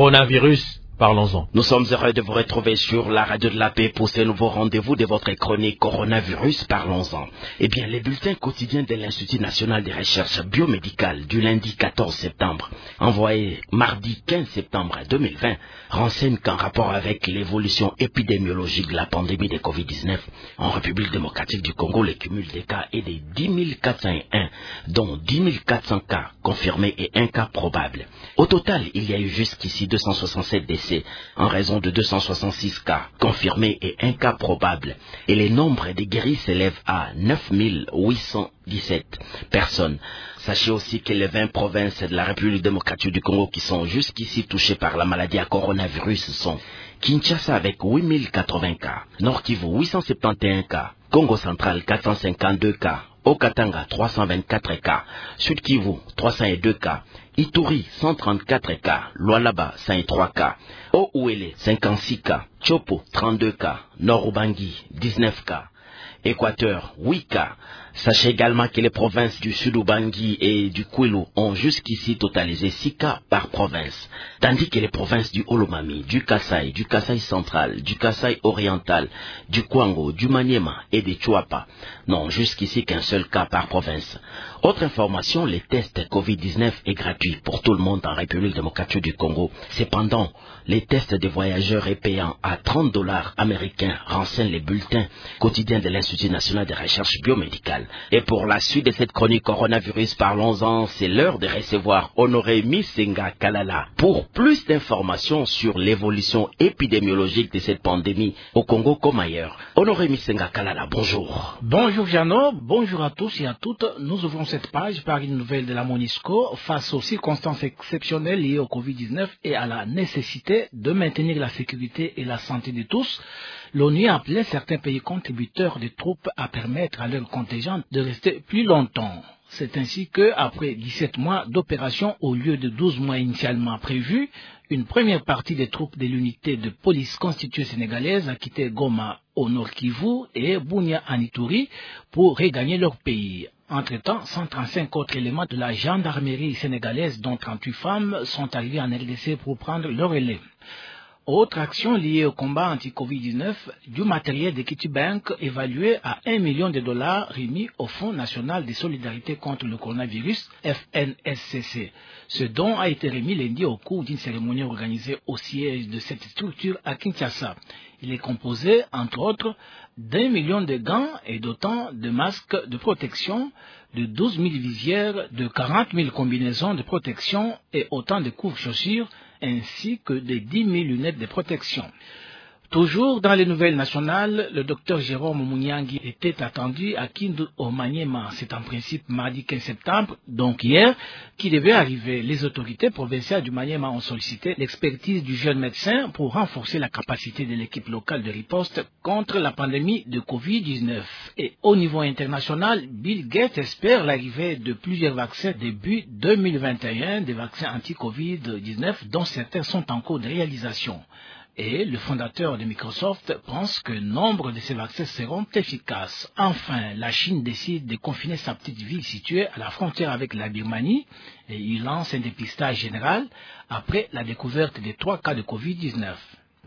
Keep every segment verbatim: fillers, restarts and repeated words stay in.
coronavirus, parlons-en. Nous sommes heureux de vous retrouver sur la radio de la paix pour ce nouveau rendez-vous de votre chronique Coronavirus, parlons-en. Eh bien, les bulletins quotidiens de l'Institut national de recherche biomédicale du lundi quatorze septembre, envoyé mardi quinze septembre deux mille vingt, renseignent qu'en rapport avec l'évolution épidémiologique de la pandémie de covid dix-neuf, en République démocratique du Congo, le cumul des cas est de dix mille quatre cent un, dont dix mille quatre cents cas confirmés et un cas probable. Au total, il y a eu jusqu'ici deux cent soixante-sept décès en raison de deux cent soixante-six cas confirmés et un cas probable. Et le nombre de guéris s'élève à neuf mille huit cent dix-sept personnes. Sachez aussi que les vingt provinces de la République démocratique du Congo qui sont jusqu'ici touchées par la maladie à coronavirus sont Kinshasa avec huit mille quatre-vingts cas, Nord Kivu huit cent soixante et onze cas, Congo central quatre cent cinquante-deux cas, Haut-Katanga trois cent vingt-quatre cas, Sud Kivu trois cent deux cas, Ituri cent trente-quatre cas, Lualaba cent trois cas, Haut-Ouélé cinquante-six cas, Chopo trente-deux cas, Nord-Ubangi dix-neuf cas, Équateur huit cas. Sachez également que les provinces du Sud-Ubangi et du Kwilu ont jusqu'ici totalisé six cas par province, tandis que les provinces du Olomami, du Kasaï, du Kasaï central, du Kasaï oriental, du Kwango, du Maniema et des Chuapa n'ont jusqu'ici qu'un seul cas par province. Autre information, les tests covid dix-neuf est gratuit pour tout le monde en République démocratique du Congo. Cependant, les tests des voyageurs est payant à trente dollars américains, renseignent les bulletins quotidiens de l'Institut national de recherche biomédicale. Et pour la suite de cette chronique coronavirus, parlons-en, c'est l'heure de recevoir Honoré Misenga Kalala pour plus d'informations sur l'évolution épidémiologique de cette pandémie au Congo comme ailleurs. Honoré Misenga Kalala, bonjour. Bonjour Jeannot, bonjour à tous et à toutes. Nous ouvrons cette page par une nouvelle de la MONUSCO face aux circonstances exceptionnelles liées au covid dix-neuf et à la nécessité de maintenir la sécurité et la santé de tous. L'ONU a appelé certains pays contributeurs de troupes à permettre à leurs contingents de rester plus longtemps. C'est ainsi que, après dix-sept mois d'opération au lieu de douze mois initialement prévus, une première partie des troupes de l'unité de police constituée sénégalaise a quitté Goma au Nord Kivu et Bunia en Ituri pour regagner leur pays. Entre-temps, cent trente-cinq autres éléments de la gendarmerie sénégalaise, dont trente-huit femmes, sont arrivés en R D C pour prendre leur relais. Autre action liée au combat anti-covid dix-neuf, du matériel d'Equity Bank évalué à un million de dollars remis au Fonds national de solidarité contre le coronavirus, F N S C C. Ce don a été remis lundi au cours d'une cérémonie organisée au siège de cette structure à Kinshasa. Il est composé, entre autres, d'un million de gants et d'autant de masques de protection, de douze mille visières, de quarante mille combinaisons de protection et autant de couvre-chaussures, ainsi que de dix mille lunettes de protection. Toujours dans les nouvelles nationales, le docteur Jérôme Mouniangui était attendu à Kindu au Maniema. C'est en principe mardi quinze septembre, donc hier, qui devait arriver. Les autorités provinciales du Maniema ont sollicité l'expertise du jeune médecin pour renforcer la capacité de l'équipe locale de riposte contre la pandémie de covid dix-neuf. Et au niveau international, Bill Gates espère l'arrivée de plusieurs vaccins début deux mille vingt et un, des vaccins anti-covid dix-neuf dont certains sont en cours de réalisation. Et le fondateur de Microsoft pense que nombre de ces vaccins seront efficaces. Enfin, la Chine décide de confiner sa petite ville située à la frontière avec la Birmanie et il lance un dépistage général après la découverte de trois cas de covid dix-neuf.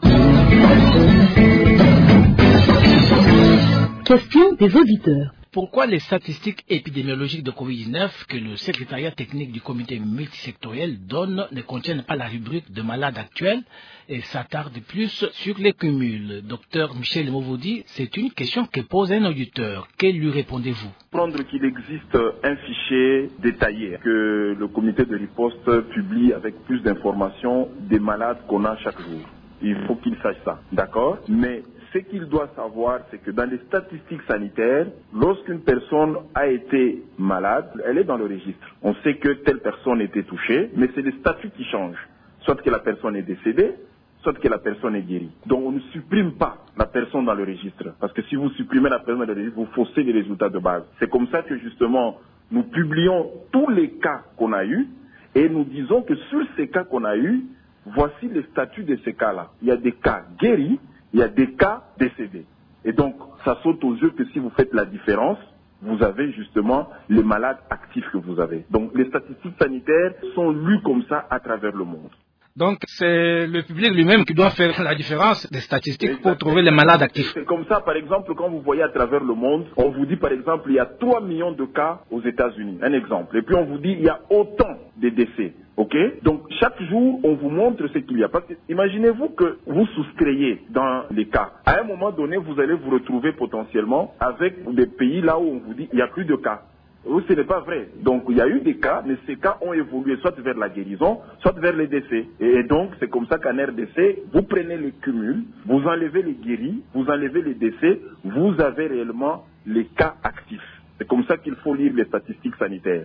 Question des auditeurs. Pourquoi les statistiques épidémiologiques de covid dix-neuf que le secrétariat technique du comité multisectoriel donne ne contiennent pas la rubrique de malades actuels et s'attardent plus sur les cumuls? Docteur Michel Movoudi, c'est une question que pose un auditeur. Que lui répondez-vous? Prendre qu'il existe un fichier détaillé que le comité de riposte publie avec plus d'informations des malades qu'on a chaque jour. Il faut qu'il sache ça, d'accord? Mais ce qu'il doit savoir, c'est que dans les statistiques sanitaires, lorsqu'une personne a été malade, elle est dans le registre. On sait que telle personne était touchée, mais c'est les statuts qui changent. Soit que la personne est décédée, soit que la personne est guérie. Donc on ne supprime pas la personne dans le registre. Parce que si vous supprimez la personne dans le registre, vous faussez les résultats de base. C'est comme ça que justement, nous publions tous les cas qu'on a eus et nous disons que sur ces cas qu'on a eus, voici les statuts de ces cas-là. Il y a des cas guéris, il y a des cas décédés. Et donc, ça saute aux yeux que si vous faites la différence, vous avez justement les malades actifs que vous avez. Donc, les statistiques sanitaires sont lues comme ça à travers le monde. Donc c'est le public lui-même qui doit faire la différence des statistiques Exactement. Pour trouver les malades actifs. C'est comme ça, par exemple, quand vous voyez à travers le monde, on vous dit par exemple il y a trois millions de cas aux États-Unis, un exemple. Et puis on vous dit il y a autant de décès. Ok? Donc chaque jour on vous montre ce qu'il y a. Parce que imaginez-vous que vous soustrayez dans les cas. À un moment donné, vous allez vous retrouver potentiellement avec des pays là où on vous dit il n'y a plus de cas. Ou ce n'est pas vrai. Donc il y a eu des cas, mais ces cas ont évolué soit vers la guérison, soit vers les décès. Et donc c'est comme ça qu'en R D C, vous prenez les cumuls, vous enlevez les guéris, vous enlevez les décès, vous avez réellement les cas actifs. C'est comme ça qu'il faut lire les statistiques sanitaires.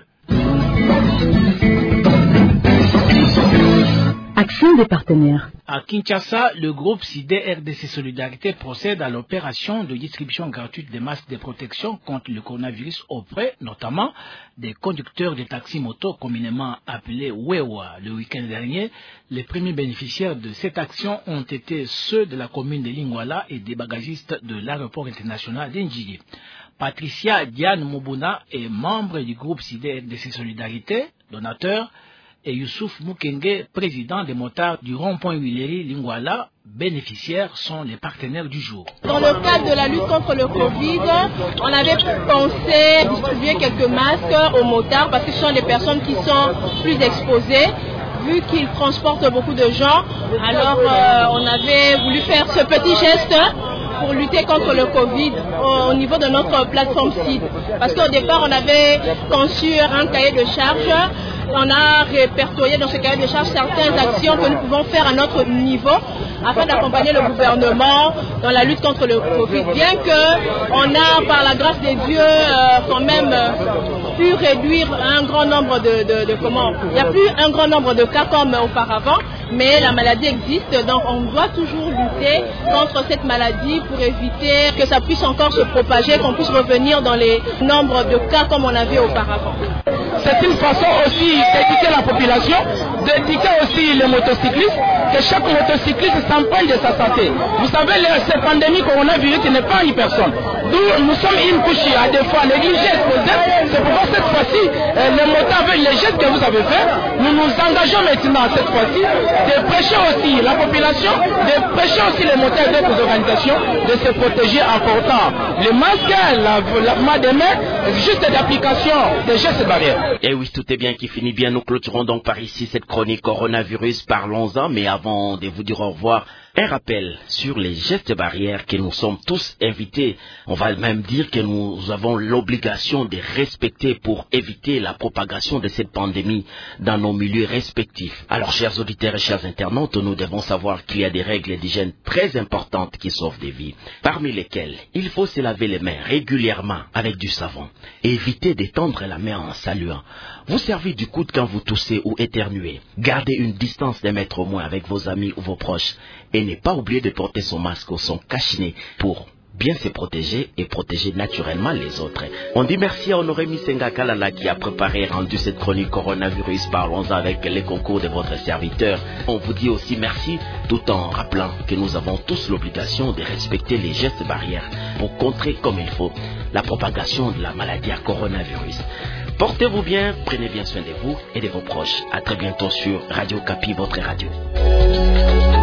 Action des partenaires. À Kinshasa, le groupe S I D R D C Solidarité procède à l'opération de distribution gratuite des masques de protection contre le coronavirus auprès, notamment, des conducteurs de taxis moto communément appelés Wewa. Le week-end dernier, les premiers bénéficiaires de cette action ont été ceux de la commune de Lingwala et des bagagistes de l'aéroport international d'Indjigi. Patricia Diane Mobuna est membre du groupe S I D R D C Solidarité, donateur, et Youssouf Moukenge, président des motards du rond-point Huileri Lingwala, bénéficiaires, sont les partenaires du jour. Dans le cadre de la lutte contre le Covid, on avait pensé distribuer quelques masques aux motards parce que ce sont des personnes qui sont plus exposées, vu qu'ils transportent beaucoup de gens. Alors euh, on avait voulu faire ce petit geste pour lutter contre le Covid au, au niveau de notre plateforme site. Parce qu'au départ, on avait conçu un cahier de charges. On a répertorié dans ce cahier de charges certaines actions que nous pouvons faire à notre niveau afin d'accompagner le gouvernement dans la lutte contre le Covid. Bien qu'on a, par la grâce des dieux, euh, quand même euh, pu réduire un grand nombre de, de, de comment. Il n'y a plus un grand nombre de cas comme auparavant, mais la maladie existe, donc on doit toujours lutter contre cette maladie pour éviter que ça puisse encore se propager, qu'on puisse revenir dans les nombres de cas comme on avait auparavant. C'est une façon aussi d'éduquer la population, d'éduquer aussi les motocyclistes, que chaque motocycliste s'emprunte de sa santé. Vous savez, cette pandémie coronavirus n'est pas une personne. Nous, nous sommes une couche à des fois négligée, c'est pourquoi cette fois-ci, les motards avec les gestes que vous avez fait, nous nous engageons maintenant cette fois-ci de prêcher aussi la population, de prêcher aussi les motards d'autres organisations, de se protéger en portant les masques, lavement des mains, juste d'application des gestes barrières. Et oui, tout est bien qui finit bien. Nous clôturons donc par ici cette chronique coronavirus. Parlons-en, mais avant de vous dire au revoir, un rappel sur les gestes barrières que nous sommes tous invités. On va même dire que nous avons l'obligation de respecter pour éviter la propagation de cette pandémie dans nos milieux respectifs. Alors, chers auditeurs et chers internautes, nous devons savoir qu'il y a des règles d'hygiène très importantes qui sauvent des vies, parmi lesquelles il faut se laver les mains régulièrement avec du savon, éviter d'étendre la main en saluant, vous servez du coude quand vous toussez ou éternuez, gardez une distance d'un mètre au moins avec vos amis ou vos proches, et ne pas oublier de porter son masque ou son cache-nez pour bien se protéger et protéger naturellement les autres. On dit merci à Honoré Misenga Kalala qui a préparé et rendu cette chronique coronavirus. Parlons avec les concours de votre serviteur. On vous dit aussi merci tout en rappelant que nous avons tous l'obligation de respecter les gestes barrières pour contrer comme il faut la propagation de la maladie à coronavirus. Portez-vous bien, prenez bien soin de vous et de vos proches. À très bientôt sur Radio Kapi, votre radio.